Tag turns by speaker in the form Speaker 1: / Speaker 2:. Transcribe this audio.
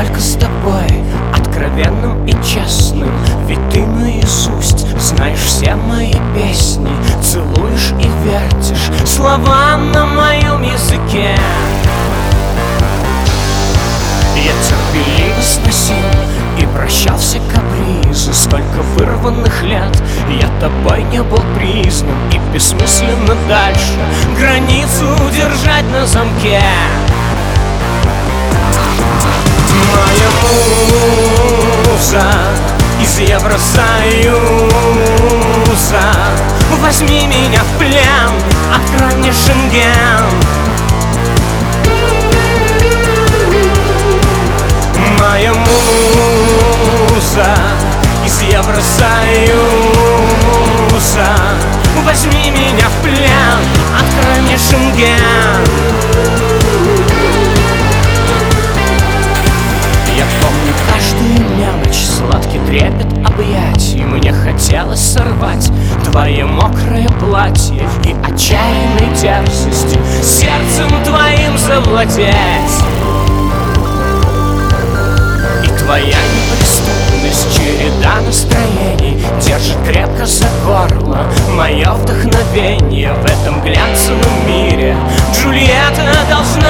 Speaker 1: только с тобой, откровенным и честным. Ведь ты наизусть знаешь все мои песни, целуешь и вертишь слова на моем языке. Я терпеливо сносил и прощал все капризы. Сколько вырванных лет я тобой не был признан, и бессмысленно дальше границу удержать на замке. Моя муза из Евросоюза, возьми меня в плен, открой мне Шенген. Моя муза из Евросоюза, возьми меня в плен, открой мне Шенген. Я помню каждую мелочь, сладкий трепет объятий. Мне хотелось сорвать твое мокрое платье и отчаянной дерзостью сердцем твоим завладеть. Твоя неприступность, череда настроений держит крепко за горло мое вдохновение. В этом глянцевом мире Джульетта должна